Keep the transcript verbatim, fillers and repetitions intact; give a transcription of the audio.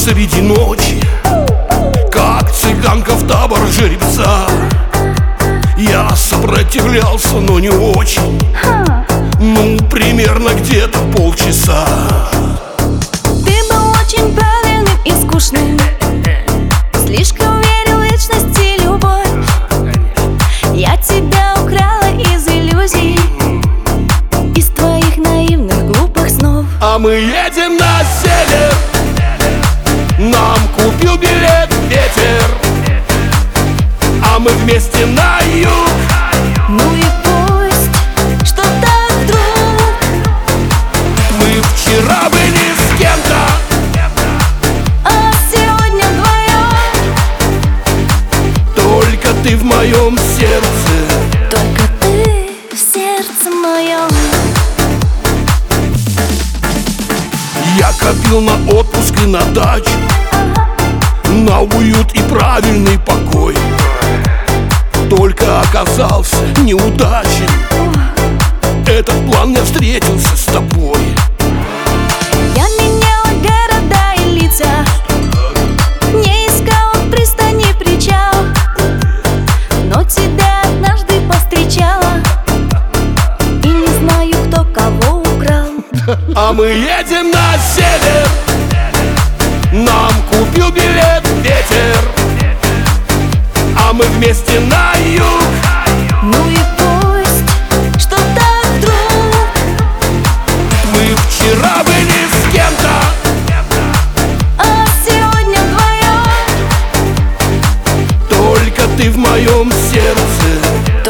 среди ночи, как цыганка в табор жеребца. Я сопротивлялся, но не очень. Ну, примерно где-то полчаса. Ты был очень правильным и скучным, слишком верил в вечность и любовь. Я тебя украла из иллюзий, из твоих наивных глупых снов. А мы едем на север, нам купил билет ветер, а мы вместе на юг. Ну и пусть, что так вдруг. Мы вчера были с кем-то, а сегодня вдвоем. только ты в моем сердце. Только ты в сердце моем. Я копил на отпуск и на дачу, на уют и правильный покой. Только оказался неудачен. Этот план мне встретился с тобой. Я меняла города и лица, не искала в пристани причал, но тебя однажды повстречала, и не знаю, кто кого украл. А мы едем на север, нам купил билет ветер, а мы вместе на юг. Ну и пусть, что так вдруг. Мы вчера были с кем-то, а сегодня вдвоем. только ты в моем сердце.